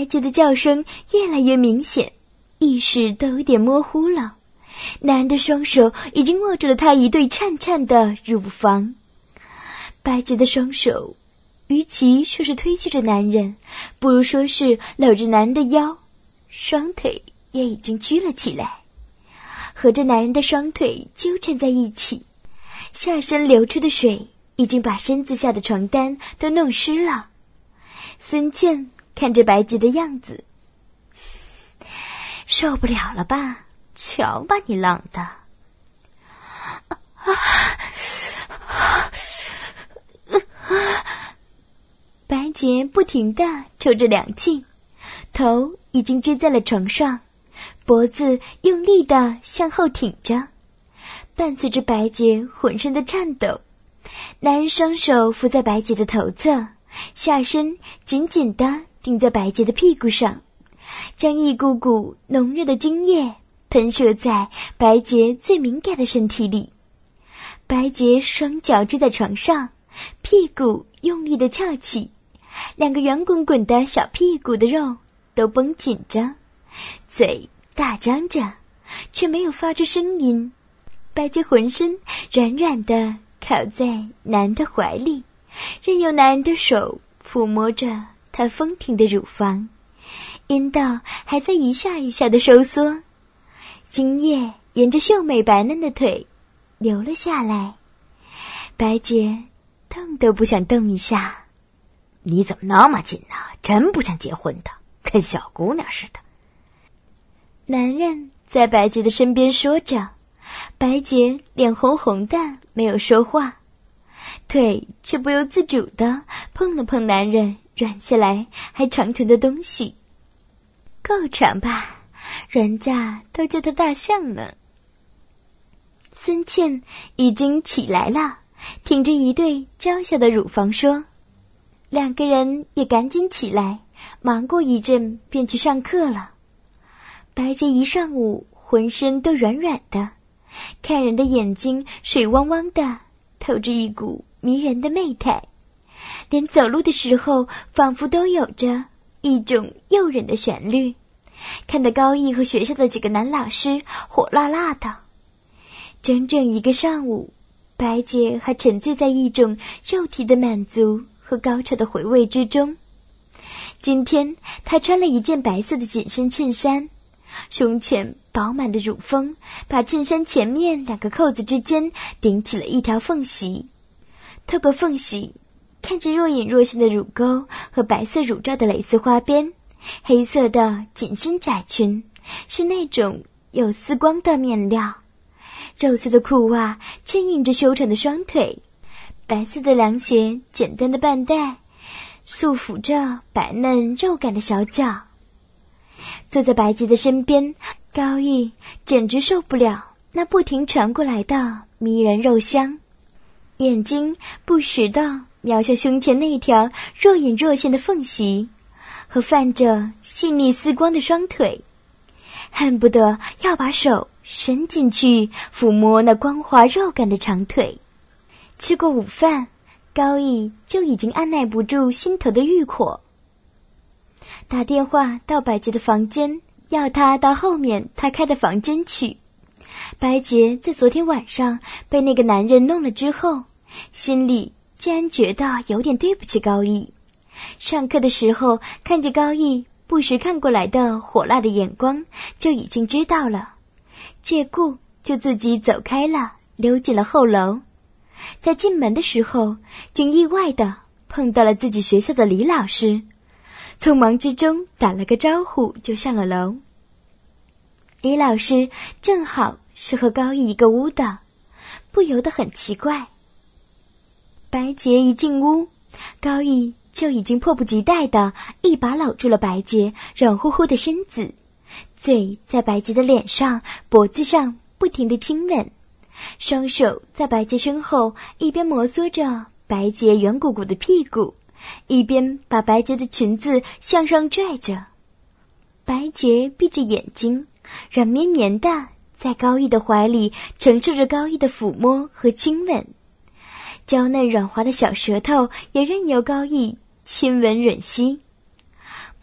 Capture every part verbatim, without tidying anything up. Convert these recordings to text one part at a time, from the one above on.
白洁的叫声越来越明显，意识都有点模糊了。男人的双手已经握住了她一对颤颤的乳房。白洁的双手与其说是推拒着男人，不如说是搂着男人的腰，双腿也已经曲了起来，和着男人的双腿纠缠在一起。下身流出的水已经把身子下的床单都弄湿了。孙茜看着白洁的样子，受不了了吧？瞧把你浪的！啊啊白洁不停地抽着凉气，头已经支在了床上，脖子用力地向后挺着，伴随着白洁浑身的颤抖。男人双手扶在白洁的头侧，下身紧紧地顶在白洁的屁股上，将一股股浓热的精液喷射在白洁最敏感的身体里。白洁双脚支在床上，屁股用力地翘起，两个圆滚滚的小屁股的肉都绷紧着，嘴大张着，却没有发出声音。白洁浑身软软的靠在男人的怀里，任由男人的手抚摸着她丰挺的乳房，阴道还在一下一下的收缩，精液沿着秀美白嫩的腿流了下来。白洁动都不想动一下。 你怎么那么紧呢？真不像结婚的，跟小姑娘似的。 男人在白洁的身边说着，白洁脸红红的，没有说话，腿却不由自主地碰了碰男人软下来还长长的东西。够长吧？人家都叫他大象呢。孙茜已经起来了，挺着一对娇小的乳房说。两个人也赶紧起来，忙过一阵便去上课了。白洁一上午浑身都软软的，看人的眼睛水汪汪的，透着一股迷人的媚态，连走路的时候仿佛都有着一种诱人的旋律，看得高毅和学校的几个男老师火辣辣的。整整一个上午，白洁还沉醉在一种肉体的满足和高潮的回味之中。今天她穿了一件白色的紧身衬衫，胸前饱满的乳峰把衬衫前面两个扣子之间顶起了一条缝隙，透过缝隙看着若隐若现的乳沟和白色乳罩的蕾丝花边，黑色的紧身窄裙是那种有丝光的面料，肉色的裤袜衬映着修长的双腿，白色的凉鞋简单的半带束缚着白嫩肉感的小脚。坐在白洁的身边，高毅简直受不了那不停传过来的迷人肉香，眼睛不时地瞄向胸前那条若隐若现的缝隙和泛着细腻丝光的双腿，恨不得要把手伸进去抚摸那光滑肉感的长腿。吃过午饭，高毅就已经按耐不住心头的欲火，打电话到白洁的房间，要她到后面他开的房间去。白洁在昨天晚上被那个男人弄了之后，心里竟然觉得有点对不起高毅。上课的时候看见高毅不时看过来的火辣的眼光，就已经知道了，借故就自己走开了，溜进了后楼。在进门的时候，竟意外地碰到了自己学校的李老师，匆忙之中打了个招呼就上了楼。李老师正好是和高毅一个屋的，不由得很奇怪。白洁一进屋，高毅就已经迫不及待地一把搂住了白洁软乎乎的身子，嘴在白洁的脸上脖子上不停地亲吻，双手在白洁身后一边摩挲着白洁圆鼓鼓的屁股，一边把白洁的裙子向上拽着。白洁闭着眼睛，软绵绵的在高毅的怀里承受着高毅的抚摸和亲吻，娇嫩软滑的小舌头也任由高毅亲吻吮吸。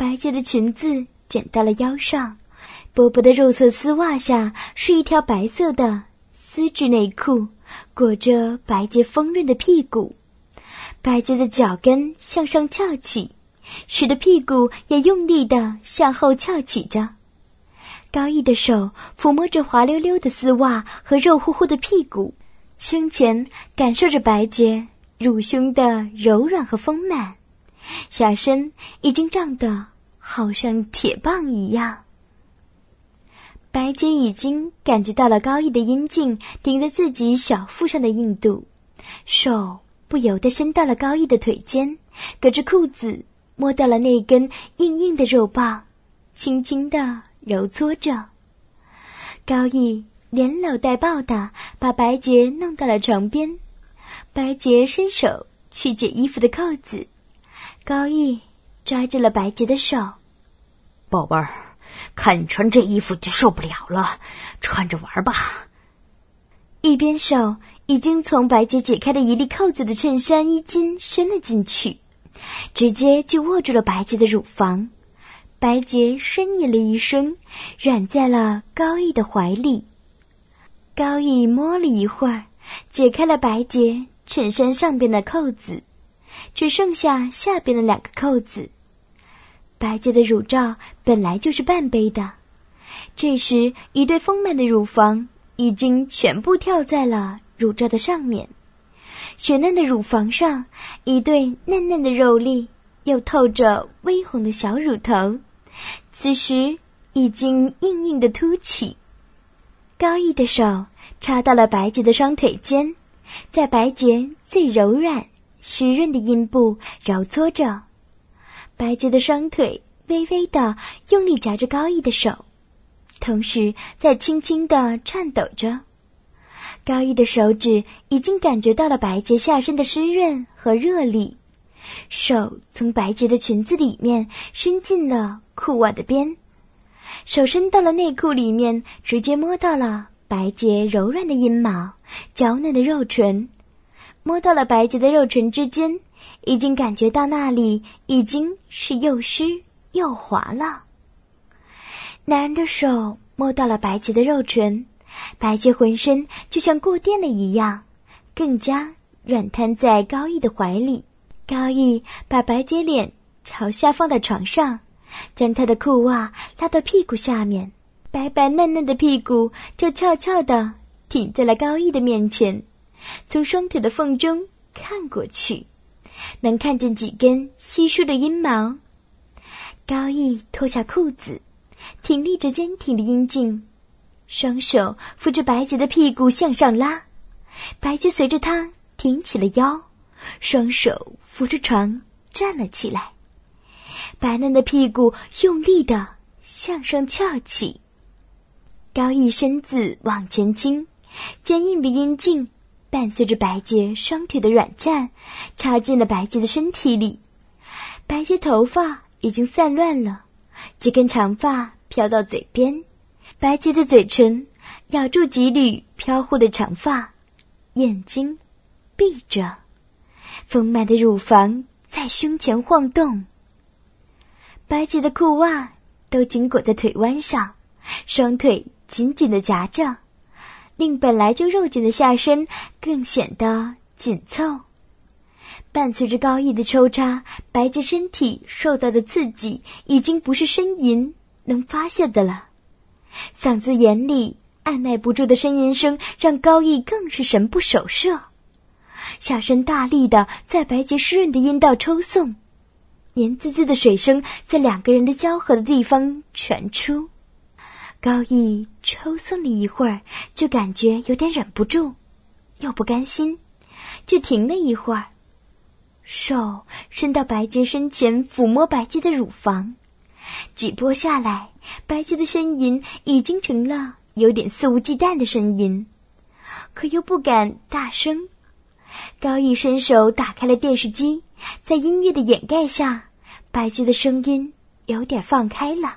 白洁的裙子卷到了腰上，薄薄的肉色丝袜下是一条白色的丝质内裤，裹着白洁丰润的屁股。白洁的脚跟向上翘起，使得屁股也用力地向后翘起着。高逸的手抚摸着滑溜溜的丝袜和肉乎乎的屁股，胸前感受着白洁乳胸的柔软和丰满，下身已经胀得好像铁棒一样。白洁已经感觉到了高逸的阴茎顶在自己小腹上的硬度，手不由得伸到了高逸的腿间，隔着裤子摸到了那根硬硬的肉棒，轻轻地揉搓着。高逸连搂带抱的把白洁弄到了床边，白洁伸手去解衣服的扣子，高逸抓住了白洁的手。 宝贝儿，看你穿这衣服就受不了了，穿着玩吧。 一边手已经从白洁解开的一粒扣子的衬衫衣襟伸了进去，直接就握住了白洁的乳房。白洁呻吟了一声，软在了高逸的怀里。高逸摸了一会儿，解开了白洁衬衫上边的扣子，只剩下下边的两个扣子。白洁的乳罩本来就是半杯的，这时一对丰满的乳房已经全部跳在了乳罩的上面，雪嫩的乳房上一对嫩嫩的肉粒，又透着微红的小乳头，此时已经硬硬的凸起。高逸的手插到了白洁的双腿间，在白洁最柔软湿润的阴部揉搓着。白洁的双腿微微的用力夹着高逸的手，同时在轻轻的颤抖着。高逸的手指已经感觉到了白洁下身的湿润和热力，手从白洁的裙子里面伸进了裤袜的边，手伸到了内裤里面，直接摸到了白洁柔软的阴毛，娇嫩的肉唇，摸到了白洁的肉唇之间，已经感觉到那里已经是又湿又滑了。男人的手摸到了白洁的肉唇，白洁浑身就像过电了一样，更加软瘫在高逸的怀里。高逸把白洁脸朝下放在床上，将她的裤袜拉到屁股下面，白白嫩嫩的屁股就悄悄地挺在了高逸的面前。从双腿的缝中看过去，能看见几根稀疏的阴毛。高逸脱下裤子，挺立着坚挺的阴茎，双手扶着白洁的屁股向上拉，白洁随着他挺起了腰，双手扶着床站了起来，白嫩的屁股用力地向上翘起。高逸身子往前倾，坚硬的阴茎伴随着白洁双腿的软颤，插进了白洁的身体里。白洁头发已经散乱了，几根长发飘到嘴边，白洁的嘴唇咬住几缕飘忽的长发，眼睛闭着，丰满的乳房在胸前晃动。白洁的裤袜都紧裹在腿弯上，双腿紧紧地夹着，令本来就肉紧的下身更显得紧凑。伴随着高逸的抽插，白洁身体受到的刺激已经不是呻吟能发泄的了，嗓子眼里按耐不住的呻吟声让高逸更是神不守舍，下身大力的在白洁湿润的阴道抽送，黏滋滋的水声在两个人的交合的地方传出。高逸抽送了一会儿，就感觉有点忍不住，又不甘心，就停了一会儿，手伸到白洁身前抚摸白洁的乳房，几波下来，白洁的呻吟已经成了有点肆无忌惮的呻吟，可又不敢大声。高逸伸手打开了电视机，在音乐的掩盖下，白洁的声音有点放开了。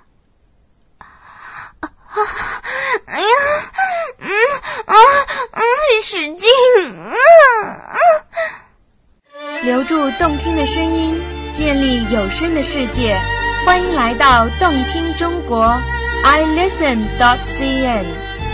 啊，哎呀，嗯啊嗯，使劲，嗯啊！ 留住动听的声音，建立有声的世界。 欢迎来到动听中国 i listen dot c n。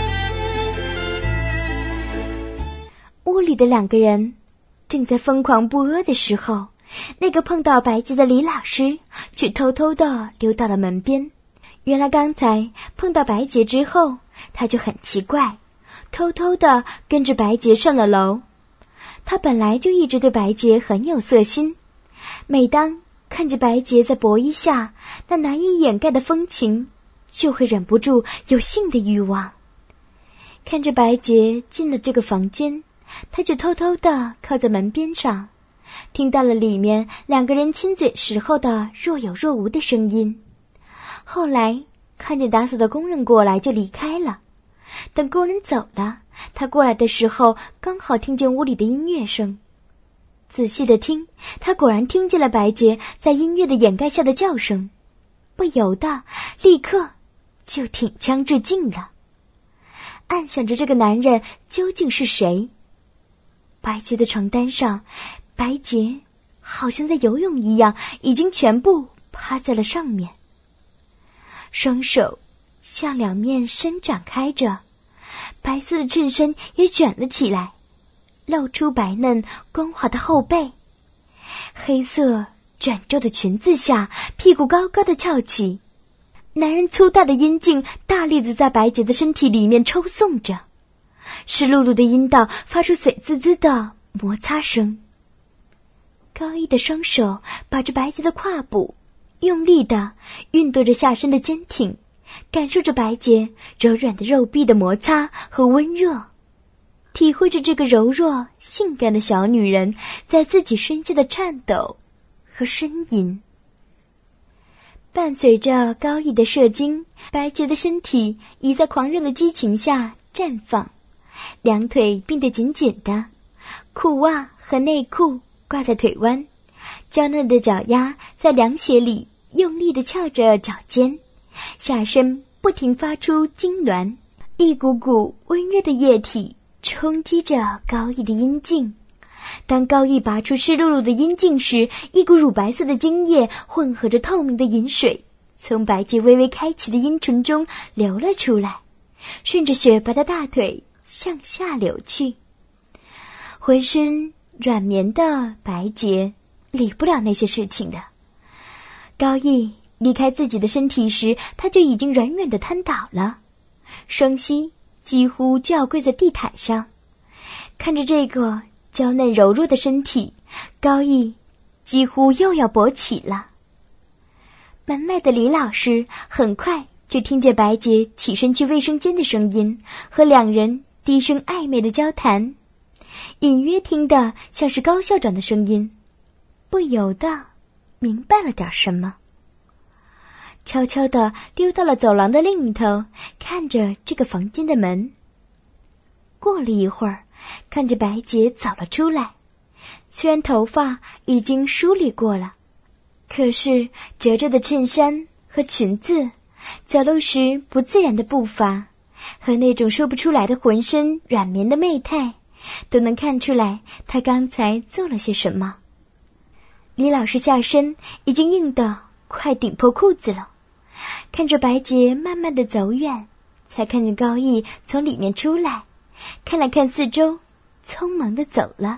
屋里的两个人正在疯狂不阿的时候，那个碰到白洁的李老师却偷偷地溜到了门边。原来刚才碰到白洁之后，他就很奇怪，偷偷地跟着白洁上了楼。他本来就一直对白洁很有色心，每当看着白洁在薄衣下那难以掩盖的风情，就会忍不住有性的欲望。看着白洁进了这个房间，他就偷偷地靠在门边上，听到了里面两个人亲嘴时候的若有若无的声音。后来看见打扫的工人过来就离开了，等工人走了，他过来的时候刚好听见屋里的音乐声。仔细的听，他果然听见了白洁在音乐的掩盖下的叫声，不由得立刻就挺枪致敬了，暗想着这个男人究竟是谁。白洁的床单上，白洁好像在游泳一样，已经全部趴在了上面，双手向两面伸展开着，白色的衬衫也卷了起来，露出白嫩光滑的后背。黑色卷皱的裙子下，屁股高高的翘起，男人粗大的阴茎大力的在白洁的身体里面抽送着，湿漉漉的阴道发出水滋滋的摩擦声。高一的双手把着白洁的胯部，用力的运动着下身的坚挺，感受着白洁柔软的肉壁的摩擦和温热，体会着这个柔弱性感的小女人在自己身下的颤抖和呻吟。伴随着高毅的射精，白洁的身体已在狂热的激情下绽放，两腿并得紧紧的，裤袜和内裤挂在腿弯，娇嫩的脚丫在凉鞋里用力地翘着脚尖，下身不停发出痉挛，一股股温热的液体冲击着高毅的阴茎。当高毅拔出湿漉漉的阴茎时，一股乳白色的精液混合着透明的饮水，从白洁微微开启的阴唇中流了出来，顺着雪白的大腿向下流去。浑身软绵的白洁理不了那些事情的。高毅离开自己的身体时，他就已经软软的瘫倒了，双膝几乎就要跪在地毯上。看着这个娇嫩柔弱的身体，高毅几乎又要勃起了。门外的李老师很快就听见白洁起身去卫生间的声音和两人低声暧昧的交谈，隐约听得像是高校长的声音，不由得明白了点什么，悄悄地溜到了走廊的另一头，看着这个房间的门。过了一会儿，看着白洁走了出来，虽然头发已经梳理过了，可是褶皱的衬衫和裙子，走路时不自然的步伐和那种说不出来的浑身软绵的媚态，都能看出来他刚才做了些什么。李老师下身已经硬得快顶破裤子了，看着白洁慢慢的走远，才看见高毅从里面出来，看了看四周，匆忙的走了。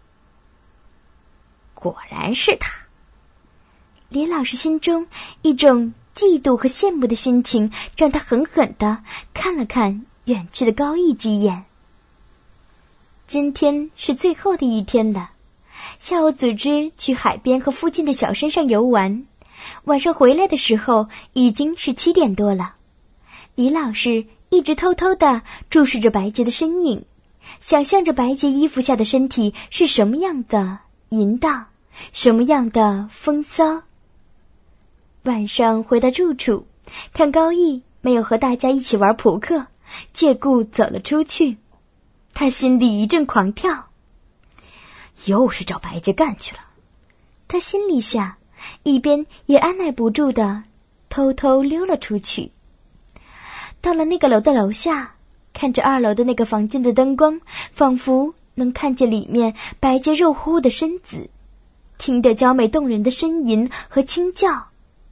果然是他。 李老师心中一种嫉妒和羡慕的心情，让他狠狠的看了看远去的高毅几眼。今天是最后的一天了，下午组织去海边和附近的小山上游玩，晚上回来的时候已经是七点多了。李老师一直偷偷地注视着白洁的身影，想象着白洁衣服下的身体是什么样的淫荡，什么样的风骚。晚上回到住处，看高毅没有和大家一起玩扑克，借故走了出去，他心里一阵狂跳， 又是找白洁干去了。 他心里想，一边也按耐不住的偷偷溜了出去。到了那个楼的楼下，看着二楼的那个房间的灯光，仿佛能看见里面白洁肉乎乎的身子，听得娇美动人的呻吟和轻叫，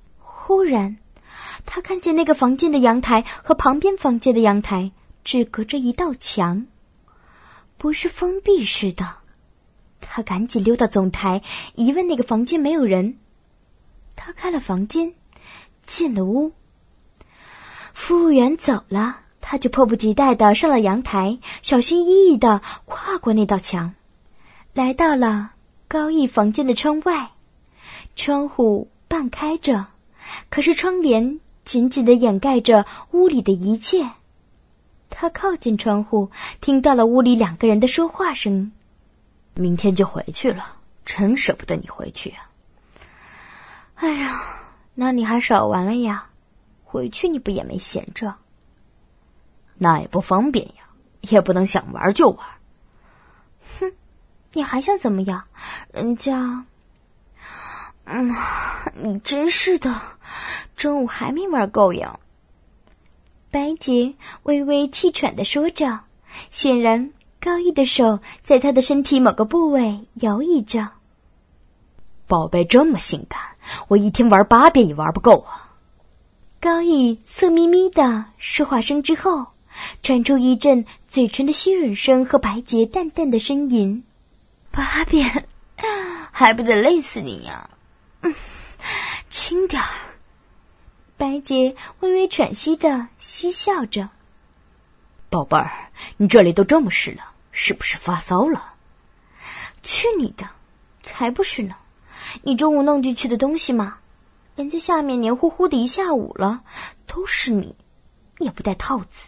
忽然，他看见那个房间的阳台和旁边房间的阳台只隔着一道墙，不是封闭式的。他赶紧溜到总台，一问那个房间没有人。他开了房间，进了屋。服务员走了，他就迫不及待地上了阳台，小心翼翼地跨过那道墙，来到了高毅房间的窗外。窗户半开着，可是窗帘紧紧地掩盖着屋里的一切。他靠近窗户，听到了屋里两个人的说话声。 明天就回去了，真舍不得你回去啊。 哎呀，那你还少玩了呀，回去你不也没闲着？ 那也不方便呀，也不能想玩就玩。 哼，你还想怎么样？人家……嗯，你真是的，中午还没玩够呀。白洁微微气喘地说着，显然高毅的手在他的身体某个部位摇曳着。 宝贝这么性感，我一天玩八遍也玩不够啊。 高毅色眯眯的说话声之后，传出一阵嘴唇的吸吮声和白洁淡淡的呻吟。八遍还不得累死你呀、嗯、轻点儿。白洁微微喘息的嬉笑着。 宝贝儿，你这里都这么湿了，是不是发骚了？ 去你的，才不是呢。你中午弄进去的东西嘛，人家下面黏糊糊的一下午了，都是你，也不带套子。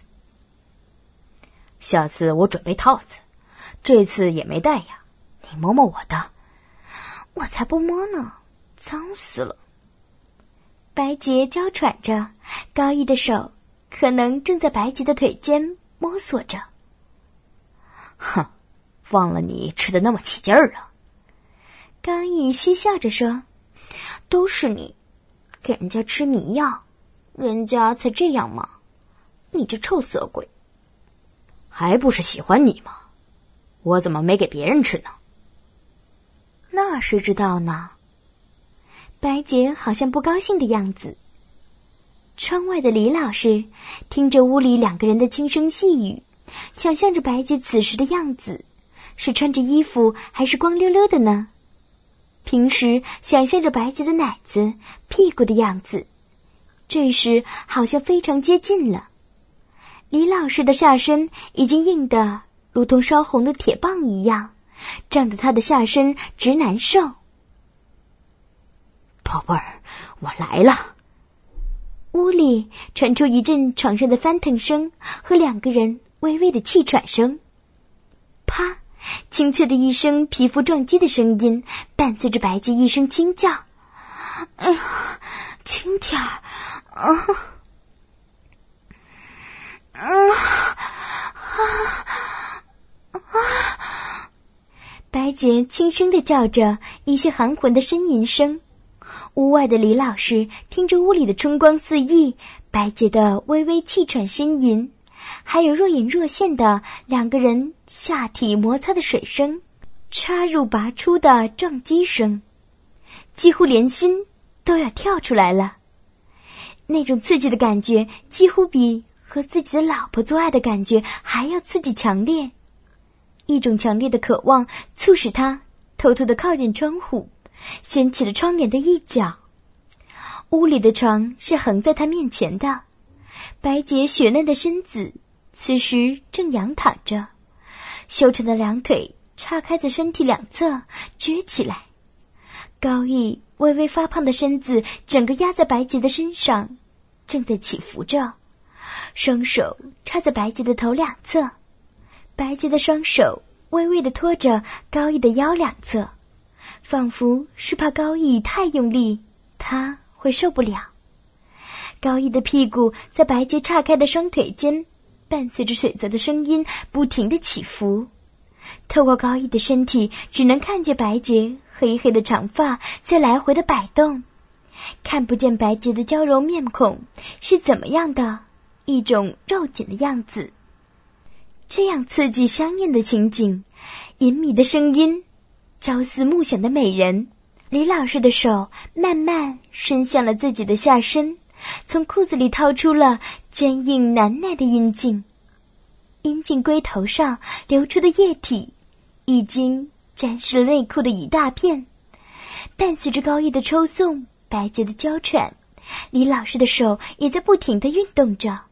下次我准备套子，这次也没带呀，你摸摸我的。 我才不摸呢，脏死了。白洁娇喘着，高毅的手可能正在白洁的腿间摸索着。 哼，忘了你吃的那么起劲儿了。 高毅嬉笑着说，都是你给人家吃迷药，人家才这样嘛，你这臭色鬼。 还不是喜欢你吗？我怎么没给别人吃呢？ 那谁知道呢？白洁好像不高兴的样子。窗外的李老师听着屋里两个人的轻声细语，想象着白洁此时的样子，是穿着衣服还是光溜溜的呢？平时想象着白洁的奶子、屁股的样子，这时好像非常接近了。李老师的下身已经硬得如同烧红的铁棒一样，胀得他的下身直难受。 宝贝儿，我来了。 屋里传出一阵床上的翻腾声和两个人微微的气喘声。啪，清脆的一声皮肤撞击的声音，伴随着白洁一声惊叫。哎呀，轻点儿啊！嗯啊啊！白洁轻声地叫着一些含混的呻吟声。屋外的李老师听着屋里的春光四溢，白洁的微微气喘呻吟，还有若隐若现的两个人下体摩擦的水声，插入拔出的撞击声，几乎连心都要跳出来了。那种刺激的感觉几乎比和自己的老婆做爱的感觉还要刺激强烈。一种强烈的渴望促使他偷偷地靠近窗户，掀起了窗帘的一角。屋里的床是横在他面前的，白洁雪嫩的身子此时正仰躺着，修长的两腿叉开在身体两侧撅起来，高毅微微发胖的身子整个压在白洁的身上，正在起伏着，双手插在白洁的头两侧，白洁的双手微微地拖着高毅的腰两侧，仿佛是怕高毅太用力他会受不了。高毅的屁股在白洁岔开的双腿间伴随着水泽的声音不停地起伏，透过高毅的身体只能看见白洁黑黑的长发在来回的摆动，看不见白洁的娇柔面孔是怎么样的一种肉紧的样子。这样刺激香艳的情景，隐秘的声音，朝思暮想的美人， 李老师的手慢慢伸向了自己的下身，从裤子里掏出了坚硬难耐的阴茎。阴茎龟头上流出的液体已经沾湿了内裤的一大片。伴随着高毅的抽送，白洁的娇喘，李老师的手也在不停地运动着。